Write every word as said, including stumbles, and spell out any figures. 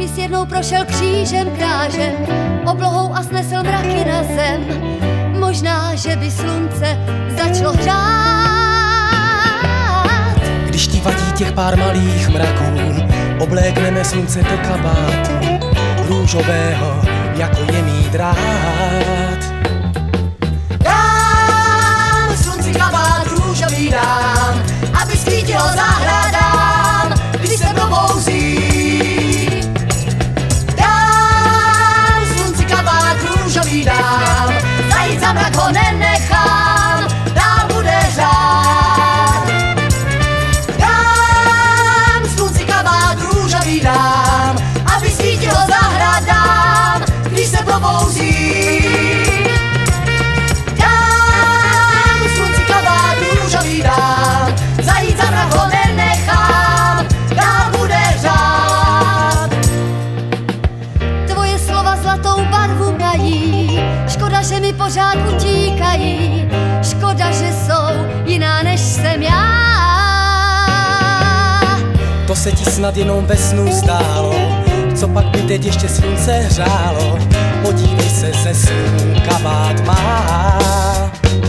kdybys jednou prošel křížem krážem, oblohou a snesl mraky na zem, možná, že by slunce začalo hřát. Když ti vadí těch pár malých mraků, oblékneme slunce do kabátu růžového, jako je mý drát. Dám slunci kabát růžový dám, aby svítilo zahradám, když se probouzí. Dám slunci kabát růžový dám, zajít za mrak ho nenechám, dál bude řád. Dám slunci kabát růžový dám, aby svítilo zahradám, když se probouzí. Dám slunci kabát růžový dám, zajít za mrak ho nenechám, dál bude řád. Tvoje slova zlatou barvu mají, škoda, že mi pořád utíkají, škoda, že jsou jiná, než jsem já. To se ti snad jenom ve snu zdálo, co pak by teď ještě slunce hřálo, podívej se, ze snů kabát má.